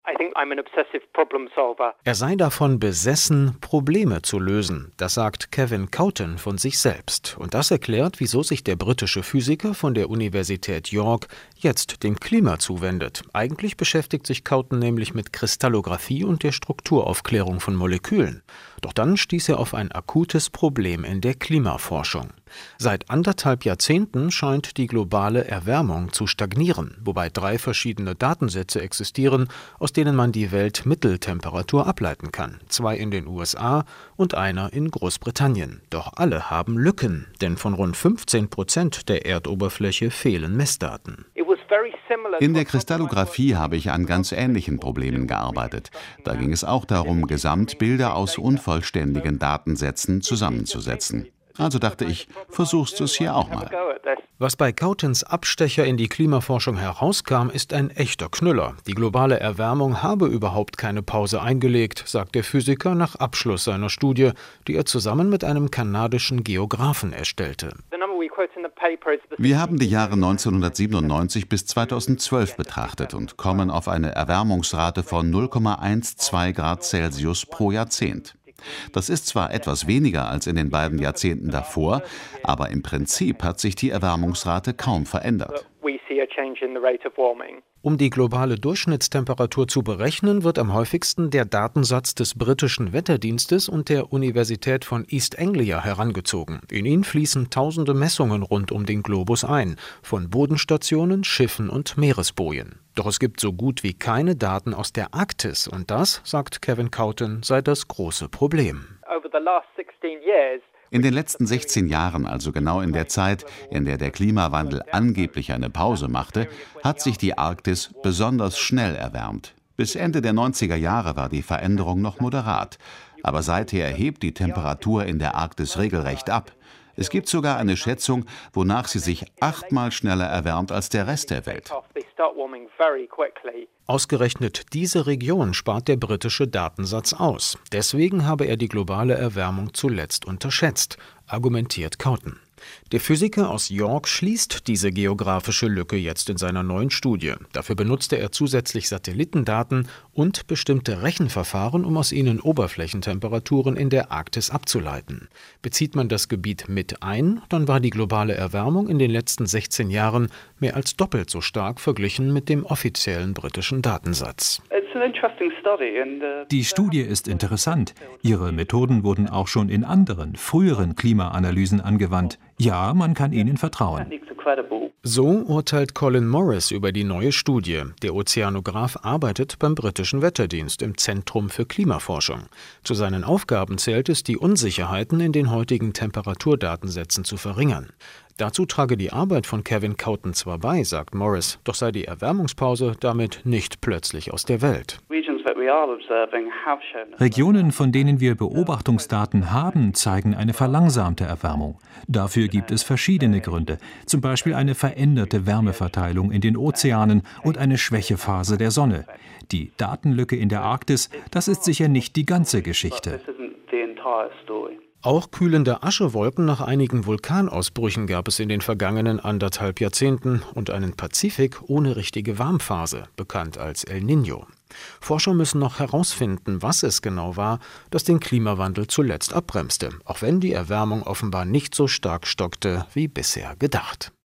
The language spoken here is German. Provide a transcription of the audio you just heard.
Er sei davon besessen, Probleme zu lösen. Das sagt Kevin Kauton von sich selbst. Und das erklärt, wieso sich der britische Physiker von der Universität York jetzt dem Klima zuwendet. Eigentlich beschäftigt sich Kauton nämlich mit Kristallographie und der Strukturaufklärung von Molekülen. Doch dann stieß er auf ein akutes Problem in der Klimaforschung. Seit 1,5 Jahrzehnten scheint die globale Erwärmung zu stagnieren, wobei 3 verschiedene Datensätze existieren, aus denen man die Weltmitteltemperatur ableiten kann. 2 in den USA und einer in Großbritannien. Doch alle haben Lücken, denn von rund 15% der Erdoberfläche fehlen Messdaten. In der Kristallographie habe ich an ganz ähnlichen Problemen gearbeitet. Da ging es auch darum, Gesamtbilder aus unvollständigen Datensätzen zusammenzusetzen. Also dachte ich, versuchst du es hier auch mal. Was bei Kautons Abstecher in die Klimaforschung herauskam, ist ein echter Knüller. Die globale Erwärmung habe überhaupt keine Pause eingelegt, sagt der Physiker nach Abschluss seiner Studie, die er zusammen mit einem kanadischen Geographen erstellte. Wir haben die Jahre 1997 bis 2012 betrachtet und kommen auf eine Erwärmungsrate von 0,12 Grad Celsius pro Jahrzehnt. Das ist zwar etwas weniger als in den beiden Jahrzehnten davor, aber im Prinzip hat sich die Erwärmungsrate kaum verändert. Um die globale Durchschnittstemperatur zu berechnen, wird am häufigsten der Datensatz des britischen Wetterdienstes und der Universität von East Anglia herangezogen. In ihn fließen tausende Messungen rund um den Globus ein, von Bodenstationen, Schiffen und Meeresbojen. Doch es gibt so gut wie keine Daten aus der Arktis und das, sagt Kevin Kauton, sei das große Problem. In den letzten 16 Jahren, also genau in der Zeit, in der der Klimawandel angeblich eine Pause machte, hat sich die Arktis besonders schnell erwärmt. Bis Ende der 90er Jahre war die Veränderung noch moderat. Aber seither hebt die Temperatur in der Arktis regelrecht ab. Es gibt sogar eine Schätzung, wonach sie sich 8-mal schneller erwärmt als der Rest der Welt. Ausgerechnet diese Region spart der britische Datensatz aus. Deswegen habe er die globale Erwärmung zuletzt unterschätzt, argumentiert Kauton. Der Physiker aus York schließt diese geografische Lücke jetzt in seiner neuen Studie. Dafür benutzte er zusätzlich Satellitendaten und bestimmte Rechenverfahren, um aus ihnen Oberflächentemperaturen in der Arktis abzuleiten. Bezieht man das Gebiet mit ein, dann war die globale Erwärmung in den letzten 16 Jahren mehr als doppelt so stark verglichen mit dem offiziellen britischen Datensatz. Die Studie ist interessant. Ihre Methoden wurden auch schon in anderen, früheren Klimaanalysen angewandt. Ja, man kann ihnen vertrauen. So urteilt Colin Morris über die neue Studie. Der Ozeanograph arbeitet beim britischen Wetterdienst im Zentrum für Klimaforschung. Zu seinen Aufgaben zählt es, die Unsicherheiten in den heutigen Temperaturdatensätzen zu verringern. Dazu trage die Arbeit von Kevin Kauton zwar bei, sagt Morris, doch sei die Erwärmungspause damit nicht plötzlich aus der Welt. Regionen, von denen wir Beobachtungsdaten haben, zeigen eine verlangsamte Erwärmung. Dafür gibt es verschiedene Gründe, zum Beispiel eine veränderte Wärmeverteilung in den Ozeanen und eine Schwächephase der Sonne. Die Datenlücke in der Arktis, das ist sicher nicht die ganze Geschichte. Auch kühlende Aschewolken nach einigen Vulkanausbrüchen gab es in den vergangenen 1,5 Jahrzehnten und einen Pazifik ohne richtige Warmphase, bekannt als El Niño. Forscher müssen noch herausfinden, was es genau war, das den Klimawandel zuletzt abbremste, auch wenn die Erwärmung offenbar nicht so stark stockte wie bisher gedacht.